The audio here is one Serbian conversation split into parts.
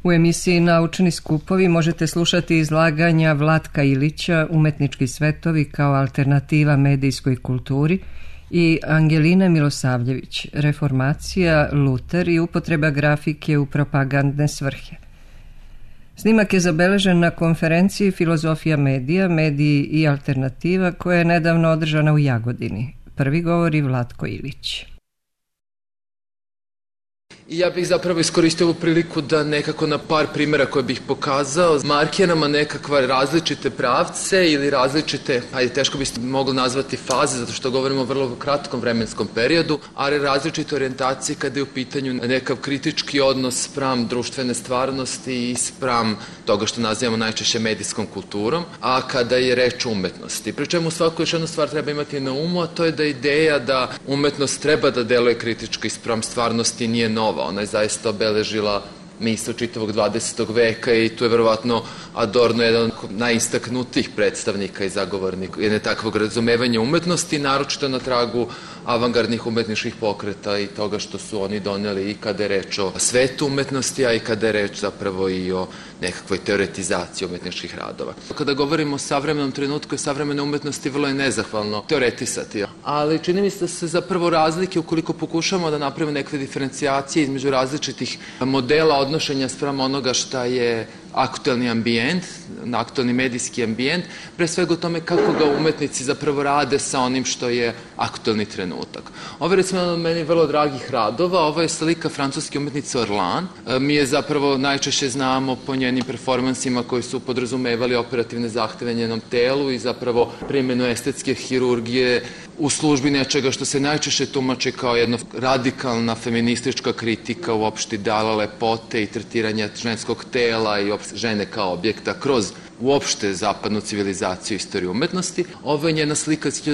U emisiji Naučni skupovi možete slušati izlaganja Vlatka Ilića, Umetnički svetovi kao alternativa medijskoj kulturi, i Angeline Milosavljević, Reformacija, Luter i upotreba grafike u propagandne svrhe. Snimak je zabeležen na konferenciji Filozofija medija, mediji i alternativa koja je nedavno održana u Jagodini. Prvi govori Vlatko Ilić. I ja bih zapravo iskoristio ovu priliku da nekako na par primjera koje bih pokazao markira nama nekakva različite pravce ili različite, teško bi se moglo nazvati faze, zato što govorimo o vrlo kratkom vremenskom periodu, ali različite orijentacije kada je u pitanju nekav kritički odnos spram društvene stvarnosti i spram toga što nazivamo najčešće medijskom kulturom, a kada je reč o umetnosti. Pri čemu svaku još jednu stvar treba imati na umu, a to je da ideja da umetnost treba da deluje kritički spram stvarnosti nije nova. Ona je zaista obeležila misao čitavog 20. veka i tu je verovatno Adorno jedan od najistaknutijih predstavnika i zagovornika jedne takvog razumevanja umetnosti, naročito na tragu avangardnih umetničkih pokreta i toga što su oni doneli i kada je reč o svetu umetnosti, a i kada je reč zapravo i o nekakvoj teoretizaciji umetničkih radova. Kada govorimo o savremenom trenutku i savremene umetnosti, vrlo je nezahvalno teoretisati, ali čini mi se da se zapravo razlike, ukoliko pokušamo da napravimo neke diferencijacije između različitih modela odnošenja spram onoga šta je aktuelni ambijent, aktuelni medijski ambijent, pre svega o tome kako ga umetnici zapravo rade sa onim što je aktuelni trenutak. Ovo je recimo jedan od meni vrlo dragih radova, ovo je slika francuske umetnice Orlan. Mi je zapravo najčešće znamo po njenim performansima koji su podrazumevali operativne zahteve njenom telu i zapravo primjenu estetske hirurgije u službi nečega što se najčešće tumači kao jedna radikalna feministička kritika uopšte ideala lepote i tretiranja ženskog tela i žene kao objekta kroz uopšte zapadnu civilizaciju i istoriju umetnosti. Ovo je njena slika iz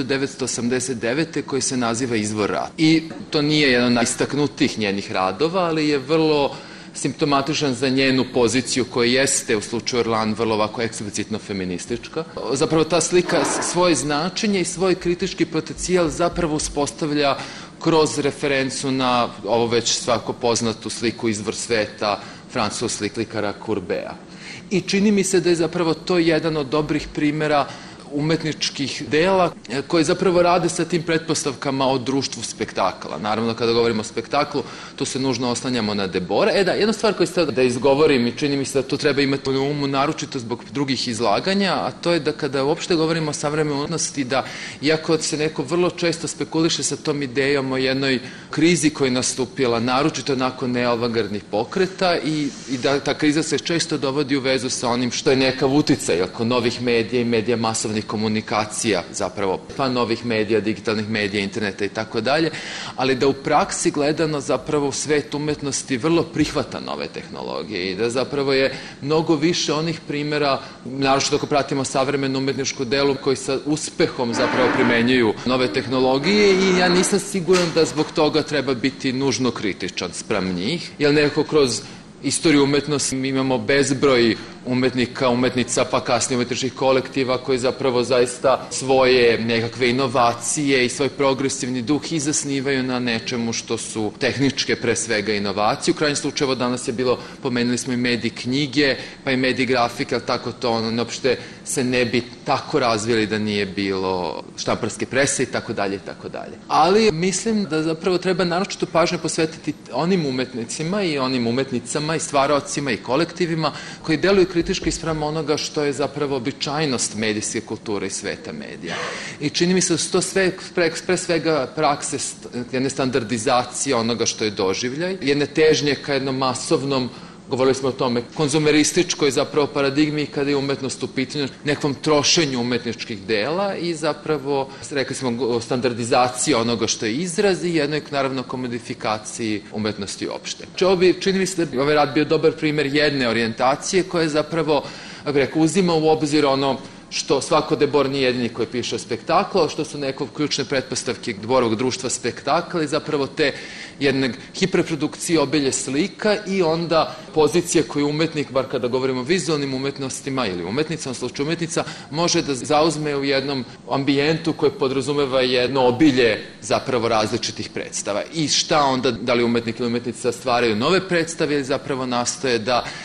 1989. koji se naziva Izvor rata. I to nije jedan od najistaknutijih njenih radova, ali je vrlo simptomatičan za njenu poziciju koja jeste u slučaju Orlan vrlo ovako eksplicitno feministička. Zapravo ta slika svoje značenje i svoj kritički potencijal zapravo uspostavlja kroz referencu na ovo već svako poznatu sliku Izvor sveta francuskog slikara Courbeta. I čini mi se da je zapravo to jedan od dobrih primjera umetničkih dela koje zapravo rade sa tim pretpostavkama o društvu spektakla. Naravno, kada govorimo o spektaklu, tu se nužno oslanjamo na Debora. Jedna stvar koju ste da izgovorim i čini mi se da to treba imati na umu, naročito zbog drugih izlaganja, a to je da kada uopšte govorimo o savremenoj umetnosti, da iako se neko vrlo često spekuliše sa tom idejom o jednoj krizi koja je nastupila, naročito nakon neavangardnih pokreta i da ta kriza se često dovodi u vezu sa onim što je nekav uticaj oko novih medija i medija masovnih komunikacija, zapravo pa novih medija, digitalnih medija, interneta i tako dalje, ali da u praksi gledano zapravo svet umetnosti vrlo prihvata nove tehnologije i da zapravo je mnogo više onih primjera, naročito ako pratimo savremenu umetničku delu koji sa uspehom zapravo primenjuju nove tehnologije i ja nisam siguran da zbog toga treba biti nužno kritičan spram njih, jer nekako kroz istoriju umetnosti mi imamo bezbroj umetnika, umetnica, pa kasnije umetničkih kolektiva koji zapravo zaista svoje nekakve inovacije i svoj progresivni duh i zasnivaju na nečemu što su tehničke pre svega inovacije. U krajnjem slučaju danas je bilo, pomenuli smo i medij knjige, pa i medij grafike, ali tako to uopšte se ne bi tako razvili da nije bilo štamparske prese i tako dalje i tako dalje. Ali mislim da zapravo treba naročito pažnju posvetiti onim umetnicima i onim umetnicama i stvaraocima i kolektivima koji deluju kritički spram onoga što je zapravo običajnost medijske kulture i sveta medija. I čini mi se da su to sve pre svega prakse jedne standardizacije onoga što je doživljaj, jedne težnje ka jednom masovnom, govorili smo o tome, konzumerističkoj zapravo paradigmi kada je umetnost u pitanju, nekvom trošenju umetničkih dela i zapravo, rekli smo, standardizaciji onoga što je izraz i jednoj, naravno, komodifikaciji umetnosti uopšte. Čini mi se da ovaj rad bio dobar primjer jedne orijentacije koja je zapravo, uzima u obzir ono što svako Debor nije jedini koji piše o spektaklu, što su neke ključne pretpostavke Deborovog društva spektakla i zapravo te jedne hiperprodukcije obilje slika i onda pozicije koju umetnik, bar kada govorimo o vizualnim umetnostima ili umetnicama, u slučaju umetnica, može da zauzme u jednom ambijentu koji podrazumeva jedno obilje zapravo različitih predstava. I šta onda, da li umetnik ili umetnica stvaraju nove predstave ili zapravo nastoje da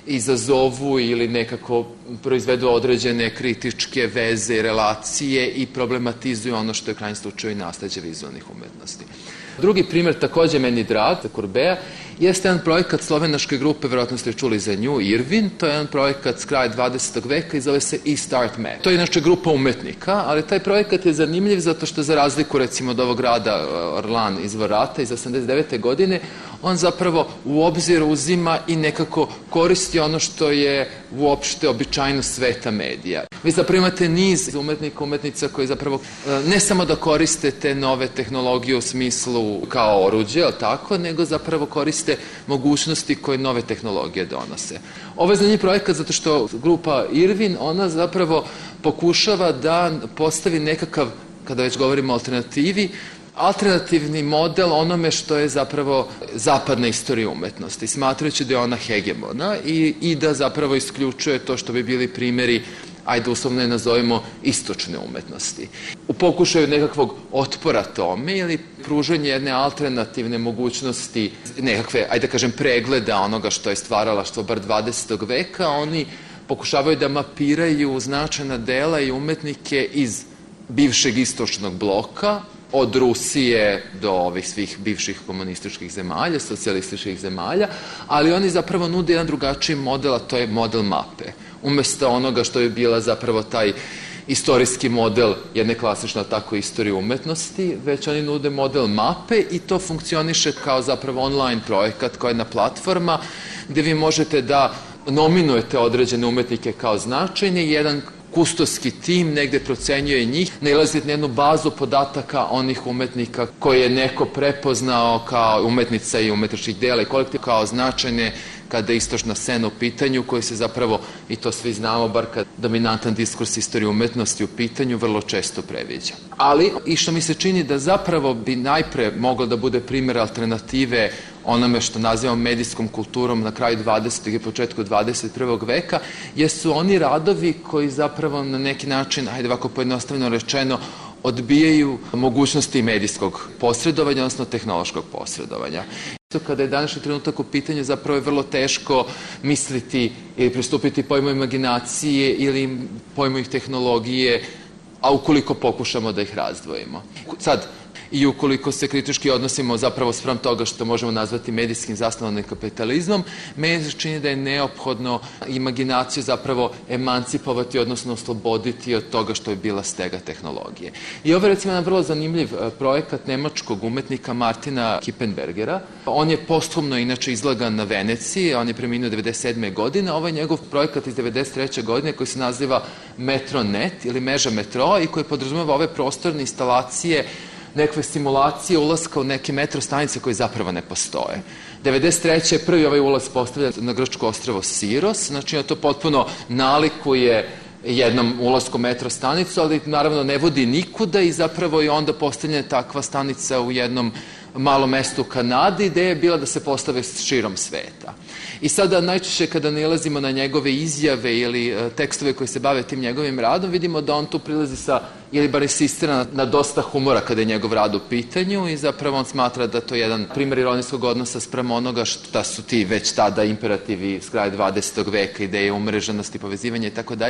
izazovu ili nekako proizvedu određene kritičke veze i relacije i problematizuju ono što je u krajnjem slučaju i nasleđe vizualnih umetnosti. Drugi primjer, takođe meni drag, za Courbeta, jeste jedan projekat slovenačke grupe, verovatno ste čuli za nju, Irvin. To je jedan projekat s kraja 20. veka i zove se e-Start Map. To je inače grupa umetnika, ali taj projekat je zanimljiv zato što za razliku recimo od ovog rada Orlan iz Vorata iz 89. godine, on zapravo u obzir uzima i nekako koristi ono što je uopšte običajno sveta medija. Vi zapravo imate niz umetnika, umetnica koji zapravo ne samo da koriste te nove tehnologije u smislu kao oruđe, tako, nego zapravo koriste mogućnosti koje nove tehnologije donose. Ovo je zanimljiv projekat zato što grupa Irvin, ona zapravo pokušava da postavi nekakav, kada već govorimo o alternativi, alternativni model onome što je zapravo zapadna istorija umetnosti, smatrajući da je ona hegemona i da zapravo isključuje to što bi bili primjeri, ajde uslovno je nazovemo, istočne umetnosti. U pokušaju nekakvog otpora tome ili pružanje jedne alternativne mogućnosti, nekakve, ajde kažem, pregleda onoga što je stvaralaštvo bar 20. veka, oni pokušavaju da mapiraju značajna dela i umetnike iz bivšeg istočnog bloka, od Rusije do ovih svih bivših komunističkih zemalja, socijalističkih zemalja, ali oni zapravo nude jedan drugačiji model, a to je model mape. Umesto onoga što je bila zapravo taj istorijski model jedne klasične tako istorije umetnosti, već oni nude model mape i to funkcioniše kao zapravo online projekat, kao jedna platforma gde vi možete da nominujete određene umetnike kao značajne i jedan kustoski tim negde procenjuje njih, nailazite na jednu bazu podataka onih umetnika koje je neko prepoznao kao umetnica i umetničkih dela i kolektiv kao značajne kada je istočna scena u pitanju, koji se zapravo, i to svi znamo, bar kad dominantan diskurs istorije umetnosti u pitanju, vrlo često previđa. Ali, i što mi se čini da zapravo bi najpre moglo da bude primjer alternative onome što nazivamo medijskom kulturom na kraju 20. i početku 21. veka, jesu oni radovi koji zapravo na neki način, hajde ovako pojednostavljeno rečeno, odbijaju mogućnosti medijskog posredovanja, odnosno tehnološkog posredovanja. Kada je današnji trenutak u pitanju, zapravo je vrlo teško misliti ili pristupiti pojmu imaginacije ili pojmu tehnologije, a ukoliko pokušamo da ih razdvojimo. Sad, i ukoliko se kritički odnosimo zapravo spram toga što možemo nazvati medijskim zasnovanim kapitalizmom, meni se čini da je neophodno imaginaciju zapravo emancipovati, odnosno osloboditi od toga što je bila stega tehnologije. I ovo je recimo jedan vrlo zanimljiv projekat nemačkog umetnika Martina Kippenbergera. On je posthumno inače izlagan na Veneciji, on je preminuo 1997. godine. Ovo je njegov projekat iz 1993. godine koji se naziva Metronet ili Meža metroa i koji podrazumeva ove prostorne instalacije, nekakve simulacije ulaska u neke metro stanice koje zapravo ne postoje. 1993. je prvi ovaj ulaz postavljen na grčko ostrvo Siros, znači to potpuno nalikuje jednom ulasku metro stanicu, ali naravno ne vodi nikuda i zapravo je onda postavljena takva stanica u jednom malom mestu u Kanadi, ideja je bila da se postave širom sveta. I sada najčešće kada nalazimo na njegove izjave ili tekstove koji se bave tim njegovim radom, vidimo da on tu prilazi sa, ili bar insistira na dosta humora kada je njegov rad u pitanju i zapravo on smatra da to je jedan primjer ironijskog odnosa sprem onoga šta su ti već tada imperativi s kraja 20. veka, ideje umreženosti, povezivanja itd.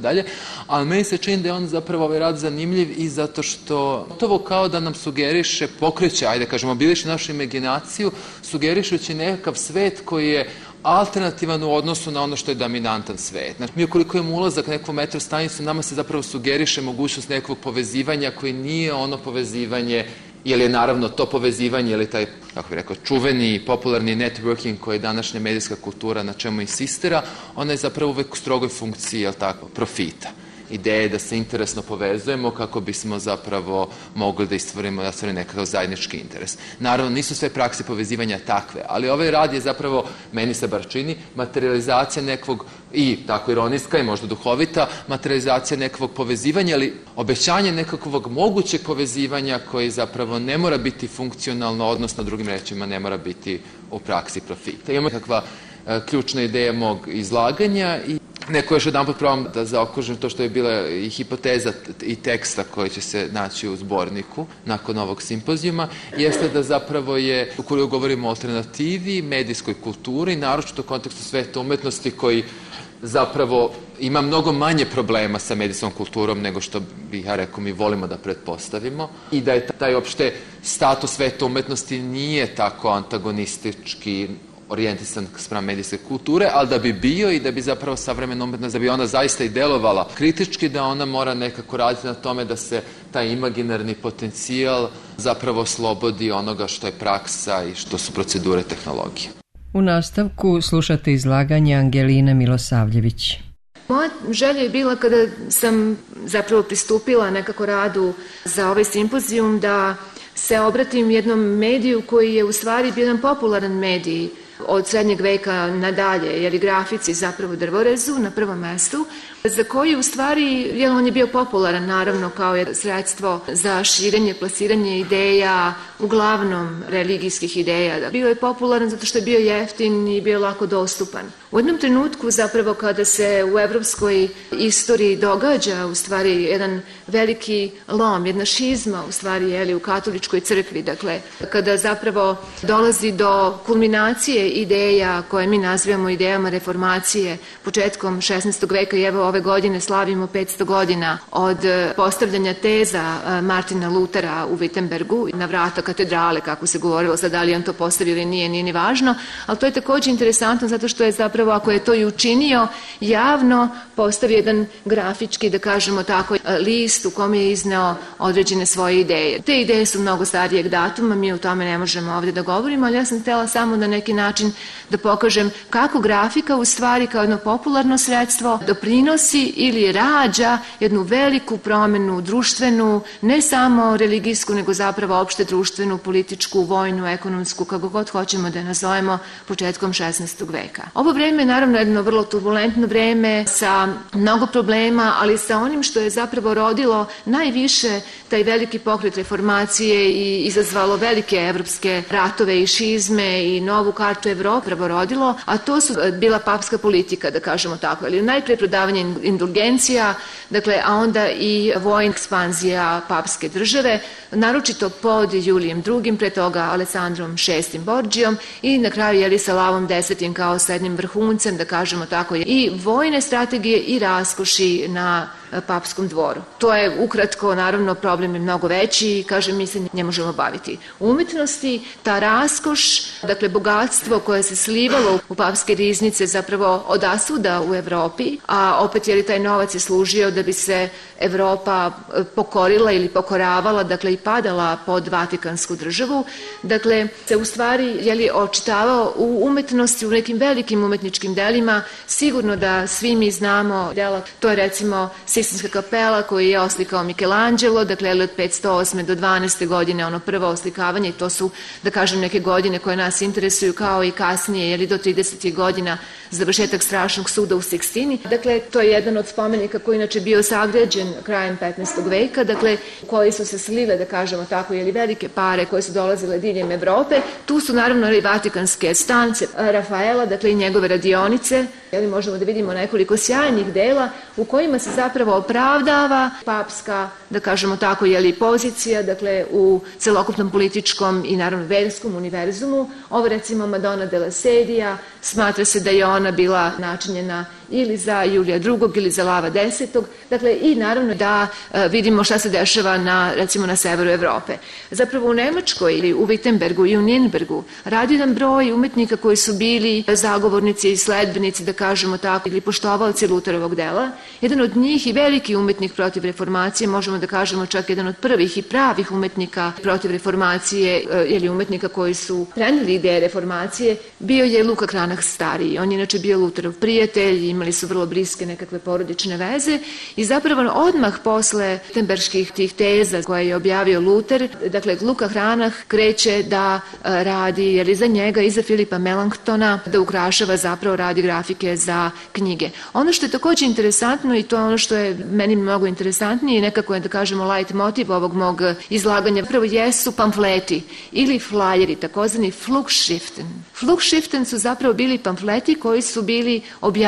Ali meni se čini da je on zapravo ovaj rad zanimljiv i zato što to kao da nam sugeriše, pokreće, ajde kažemo, mobiliše našu imaginaciju, sugerišući nekakav svet koji je alternativan u odnosu na ono što je dominantan svet. Znači, mi ukoliko imamo ulazak na neku metro stanicu, nama se zapravo sugeriše mogućnost nekog povezivanja koji nije ono povezivanje, ili je naravno to povezivanje, ili taj, kako bih rekao, čuveni, popularni networking koji je današnja medijska kultura na čemu insistira, ona je zapravo uvek u strogoj funkciji, jel tako, profita. Ideje da se interesno povezujemo kako bismo zapravo mogli da stvorimo nekakav zajednički interes. Naravno, nisu sve prakse povezivanja takve, ali ovaj rad je zapravo, meni se bar čini, materializacija nekog, i tako ironijska i možda duhovita, materializacija nekog povezivanja, ali obećanje nekakvog mogućeg povezivanja koji zapravo ne mora biti funkcionalno, odnosno drugim rečima ne mora biti u praksi profita. Imamo nekakva ključna ideja mog izlaganja i Neko još jedan put probam da zaokružim to što je bila i hipoteza i teksta koji će se naći u zborniku nakon ovog simpozijuma, jeste da zapravo je, ukoliko govorimo o alternativi, medijskoj kulturi, naročito u kontekstu sveta umetnosti koji zapravo ima mnogo manje problema sa medijskom kulturom nego što bih ja rekao mi volimo da pretpostavimo i da je taj opšte status sveta umetnosti nije tako antagonistički orijentisan spram medijske kulture, ali da bi bio i da bi zapravo savremena umetnost, da bi ona zaista i delovala kritički, da ona mora nekako raditi na tome da se taj imaginarni potencijal zapravo oslobodi onoga što je praksa i što su procedure tehnologije. U nastavku slušate izlaganje Angeline Milosavljević. Moja želja je bila kada sam zapravo pristupila nekako radu za ovaj simpozijum da se obratim jednom mediju koji je u stvari bio jedan popularan medij od srednjeg veka nadalje, jer i grafici zapravo drvorezu na prvom mestu, za koji u stvari, jer on je bio popularan naravno kao sredstvo za širenje, plasiranje ideja, uglavnom religijskih ideja. Bio je popularan zato što je bio jeftin i bio lako dostupan. U jednom trenutku zapravo kada se u evropskoj istoriji događa u stvari jedan veliki lom, jedna šizma u stvari u katoličkoj crkvi, dakle kada zapravo dolazi do kulminacije ideja koje mi nazivamo idejama reformacije početkom 16. veka i evo ove godine slavimo 500 godina od postavljanja teza Martina Lutera u Wittenbergu na vrata katedrale, kako se govorilo, sad da li on to postavio ili nije ni važno, ali to je također interesantno zato što je zapravo, ako je to i učinio, javno postavio jedan grafički, da kažemo tako, list u kome je izneo određene svoje ideje. Te ideje su mnogo starijeg datuma, mi o tome ne možemo ovdje da govorimo, ali ja sam htjela samo na neki način da pokažem kako grafika u stvari kao jedno popularno sredstvo doprinosi ili rađa jednu veliku promjenu društvenu, ne samo religijsku, nego zapravo opšte društvenu, političku, vojnu, ekonomsku, kako god hoćemo da je nazovemo, početkom 16. veka. Ovo vreme je naravno jedno vrlo turbulentno vreme sa mnogo problema, ali sa onim što je zapravo rodilo najviše taj veliki pokret reformacije i izazvalo velike evropske ratove i šizme i novu kartu Evrope rodilo, a to su bila papska politika, da kažemo tako, ili najpre prodavanje indulgencija, dakle, a onda i vojna ekspanzija papske države, naročito pod Julijem II, pre toga Aleksandrom VI Borđijom i na kraju sa Lavom X kao sa jednim vrhuncem, da kažemo tako, i vojne strategije i raskoši na papskom dvoru. To je ukratko, naravno, problem je mnogo veći i, kažem, mi se ne možemo baviti. U umetnosti ta raskoš, dakle, bogatstvo koje se slivalo u papske riznice zapravo odasvuda u Evropi, a opet taj novac je služio da bi se Evropa pokorila ili pokoravala, dakle, i padala pod Vatikansku državu, dakle, se u stvari očitavao u umetnosti, u nekim velikim umetničkim delima. Sigurno da svi mi znamo dela, to je recimo Sistinska kapela koju je oslikao Michelangelo, dakle od 508. do 12. godine ono prvo oslikavanje i to su, da kažem, neke godine koje nas interesuju, kao i kasnije, do 30. godina završetak strašnog suda u Sixtini. Dakle, to je jedan od spomenika koji inače bio sagrađen krajem 15. veka, dakle, koji su se slile, da kažemo tako, velike pare koje su dolazile diljem Evrope. Tu su naravno i vatikanske stance Rafaela, dakle i njegove radionice. Možemo da vidimo nekoliko sjajnih dela u kojima se zapravo opravdava papska, da kažemo tako, pozicija, dakle, u celokupnom političkom i naravno verskom univerzumu. Ovo recimo Madonna della Sedia, smatra se da je ona bila načinjena ili za Julija II. Ili za Lava X. Dakle, i naravno da vidimo šta se dešava recimo na severu Evrope. Zapravo u Nemačkoj ili u Wittenbergu i u Nürnbergu radi jedan broj umetnika koji su bili zagovornici i sledbenici, da kažemo tako, ili poštovalci Luterovog dela. Jedan od njih i veliki umetnik protiv reformacije, možemo da kažemo čak jedan od prvih i pravih umetnika protiv reformacije, ili umetnika koji su preneli ideje reformacije, bio je Luka Kranach stariji. On je inače bio Luterov prijatelj, imali su vrlo bliske nekakve porodične veze i zapravo odmah posle Wittenberških tih teza koje je objavio Luter, dakle Luka Kranach kreće da radi, jer iza njega, iza Filipa Melanchtona, da ukrašava, zapravo radi grafike za knjige. Ono što je također interesantno i to je ono što je meni mnogo interesantnije i nekako je, da kažemo, light motiv ovog mog izlaganja, prvo jesu pamfleti ili flajeri, takozvani Flugschriften. Flugschriften su zapravo bili pamfleti koji su bili objavljivani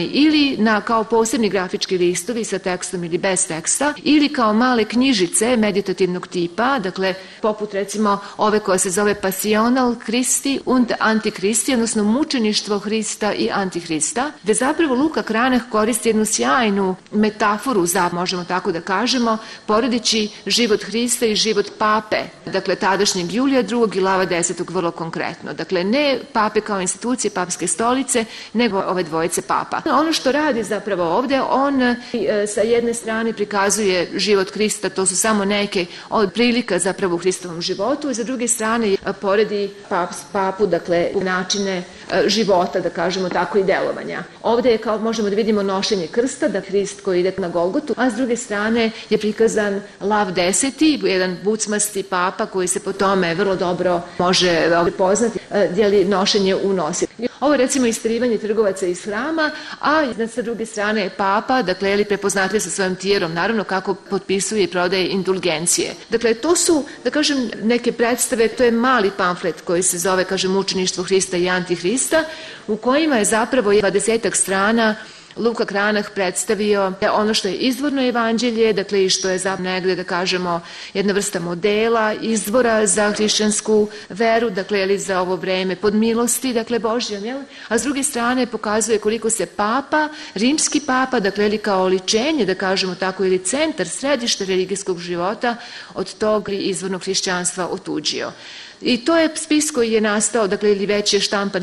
ili kao posebni grafički listovi sa tekstom ili bez teksta, ili kao male knjižice meditativnog tipa, dakle poput recimo ove koja se zove Passional Christi und Antichristi, odnosno mučeništvo Hrista i Antihrista, gde zapravo Luka Cranach koristi jednu sjajnu metaforu, možemo tako da kažemo, poredeći život Hrista i život pape, dakle tadašnjeg Julija II. I Lava X. vrlo konkretno. Dakle, ne pape kao institucije, papske stolice, nego ove dvojice papa. Ono što radi zapravo ovde, on sa jedne strane prikazuje život Hrista, to su samo neke od prilika zapravo u Hristovom životu, i sa druge strane poredi papu, dakle, načine života, da kažemo tako, i delovanja. Ovde je, kao možemo da vidimo, nošenje krsta, da Hrist koji ide na Golgotu, a s druge strane je prikazan Lav X, jedan bucmasti papa koji se po tome vrlo dobro može poznati, dijeli nošenje u nosi. Ovo je recimo isterivanje trgovaca iz hrama, a sa druge strane je papa, dakle, prepoznatljiv sa svojom tijerom, naravno kako potpisuje i prodaje indulgencije. Dakle, to su, da kažem, neke predstave, to je mali pamflet koji se zove, kažem, Mučeništvo Hrista i Antihrista, u kojima je zapravo 20 strana Luka Cranach predstavio ono što je izvorno evanđelje, dakle i što je negde, da kažemo, jedna vrsta modela, izvora za hrišćansku veru, dakle za ovo vreme pod milosti, dakle Božjom, a s druge strane pokazuje koliko se papa, rimski papa, dakle kao oličenje, da kažemo tako, ili centar, središte religijskog života od tog izvornog hrišćanstva otuđio. I to je spis koji je nastao, dakle, ili već je štampan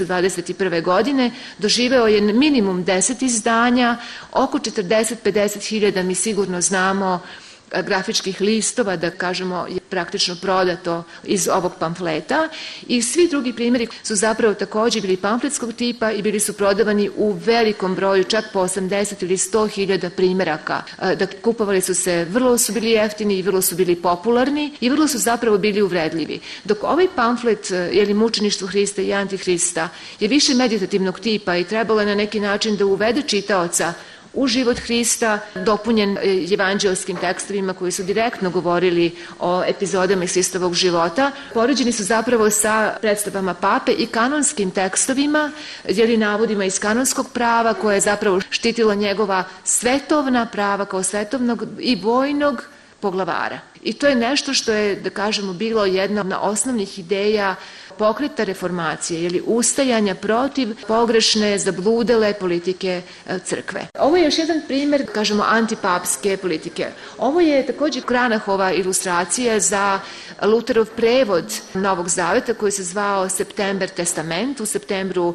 1521. godine, doživeo je minimum 10 izdanja, oko 40-50 hiljada, mi sigurno znamo, grafičkih listova, da kažemo, je praktično prodato iz ovog pamfleta, i svi drugi primjeri su zapravo takođe bili pamfletskog tipa i bili su prodavani u velikom broju, čak po 80 ili 100 hiljada primjeraka. Dakle, kupovali su se, vrlo su bili jeftini i vrlo su bili popularni i vrlo su zapravo bili uvredljivi. Dok ovaj pamflet, Mučeništvo Hrista i Antihrista, je više meditativnog tipa i trebalo je na neki način da uvede čitaoca u život Hrista, dopunjen evanđelskim tekstovima koji su direktno govorili o epizodama iz Hristovog života. Poređeni su zapravo sa predstavama pape i kanonskim tekstovima, navodima iz kanonskog prava, koje je zapravo štitilo njegova svetovna prava kao svetovnog i vojnog poglavara. I to je nešto što je, da kažemo, bilo jedna od osnovnih ideja pokreta reformacije, ustajanja protiv pogrešne, zabludele politike crkve. Ovo je još jedan primjer, kažemo, antipapske politike. Ovo je također Cranachova ilustracija za Luterov prevod Novog Zaveta koji se zvao September Testament. U septembru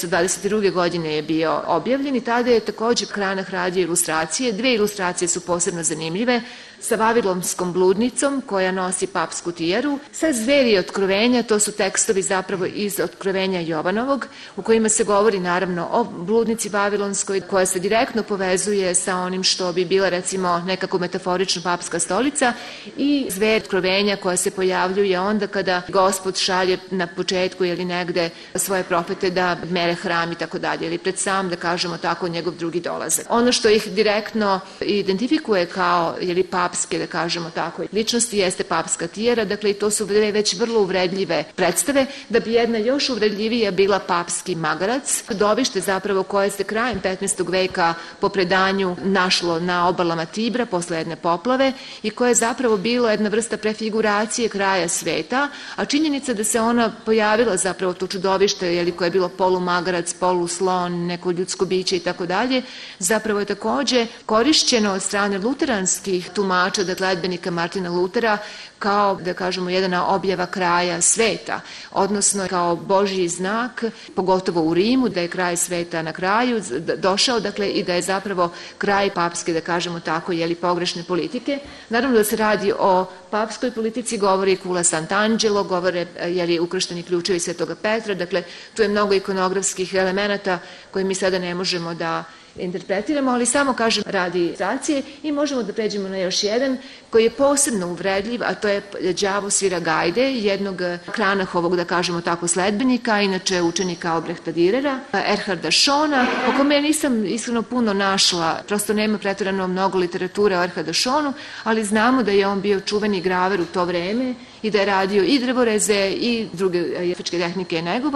522. godine je bio objavljen i tada je također Cranach radio ilustracije. Dve ilustracije su posebno zanimljive, sa Vavilonskom bludnicom koja nosi papsku tijeru, sa Zveri otkrovenja, to su tekstovi zapravo iz Otkrovenja Jovanovog, u kojima se govori naravno o bludnici Vavilonskoj, koja se direktno povezuje sa onim što bi bila, recimo, nekako metaforično papska stolica, i Zveri otkrovenja koja se pojavljuje onda kada Gospod šalje na početku ili negde svoje profete da mere hram i tako dalje, ili pred sam, da kažemo tako, njegov drugi dolazak. Ono što ih direktno identifikuje kao papske, da kažemo tako, ličnosti jeste papska tijera, dakle i to su već vrlo uvredljive predstave, da bi jedna još uvredljivija bila papski magarac, dobište zapravo koje se krajem 15. veka po predanju našlo na obalama Tibra posle jedne poplave i koje je zapravo bilo jedna vrsta prefiguracije kraja sveta, a činjenica da se ona pojavila zapravo to čudovište, koje je bilo polumagarac, poluslon, neko ljudsko biće i tako dalje, zapravo je takođe korišćeno od strane luteranskih tumača, dakle sledbenika Martina Lutera, kao, da kažemo, jedna objava kraja sveta, odnosno kao Božji znak, pogotovo u Rimu, da je kraj sveta na kraju došao, dakle, i da je zapravo kraj papske, da kažemo tako, pogrešne politike. Naravno da se radi o papskoj politici, govori Kula Sant'Angelo, govore ukršteni ključevi Svetoga Petra, dakle, tu je mnogo ikonografskih elemenata koje mi sada ne možemo da interpretiramo, ali samo, kažem, radi ilustracije. I možemo da pređemo na još jedan koji je posebno uvredljiv, a to je Đavo svira gajde, jednog Cranachovog, da kažemo tako, sledbenika, inače učenika Albrehta Dürera, Erharda Schona, o kome ja nisam iskreno puno našla, prosto nema preterano mnogo literature o Erharda Schonu, ali znamo da je on bio čuveni graver u to vreme i da je radio i drvoreze i druge grafičke tehnike je negovao.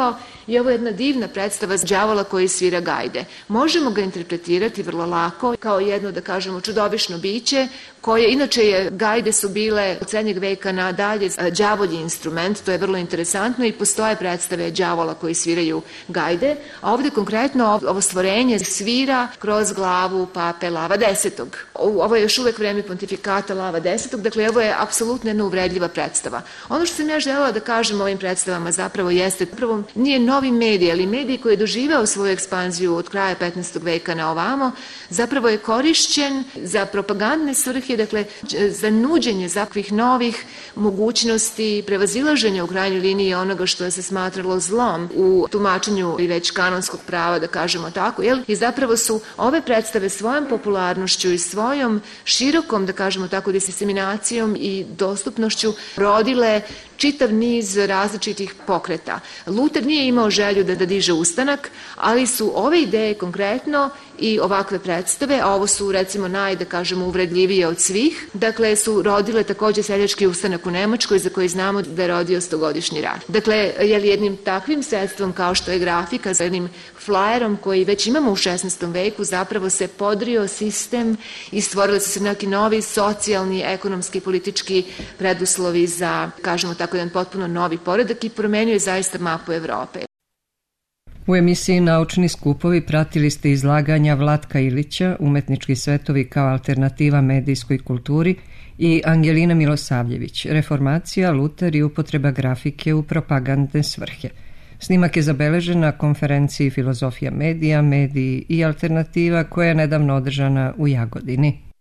i ovo je jedna divna predstava đavola koji svira gajde. Možemo ga interpretirati vrlo lako kao jedno, da kažemo, čudovišno biće koje, inače gajde su bile od srednjeg veka nadalje đavolji instrument, to je vrlo interesantno i postoje predstave đavola koji sviraju gajde, a ovde konkretno ovo stvorenje svira kroz glavu pape Lava X. Ovo je još uvek vreme pontifikata Lava X, dakle ovo je apsolutno jedna uvredljiva predstava. Ono što sam ja želela da kažem o ovim predstavama zapravo jeste, prvo nije novi medij, ali medij koji je doživao svoju ekspanziju od kraja 15. veka na ovamo, zapravo je korišćen za propagandne svrhe, dakle za nuđenje zakvih novih mogućnosti prevazilaženja u krajnjoj liniji onoga što je se smatralo zlom u tumačenju i već kanonskog prava, da kažemo tako, jel? I zapravo su ove predstave svojom popularnošću i svojom širokom, da kažemo tako, diseminacijom i dostupnošću rodile čitav niz različitih pokreta. Luter nije imao želju da diže ustanak, ali su ove ideje konkretno i ovakve predstave, a ovo su recimo da kažemo uvredljivije od svih, dakle su rodile takođe seljački ustanak u Nemačkoj za koji znamo da je rodio 100-godišnji rat. Dakle, jednim takvim sredstvom kao što je grafika, za jednim flajerom koji već imamo u 16. veku, zapravo se podrio sistem i stvorili su se neki novi socijalni, ekonomski, politički preduslovi za, kažemo tako, jedan potpuno novi poredak i promenio je zaista mapu Evrope. U emisiji Naučni skupovi pratili ste izlaganja Vlatka Ilića, Umetnički svetovi kao alternativa medijskoj kulturi, i Angelina Milosavljević, Reformacija, Luter i upotreba grafike u propagandne svrhe. Snimak je zabeležen na konferenciji Filozofija medija, mediji i alternativa koja je nedavno održana u Jagodini.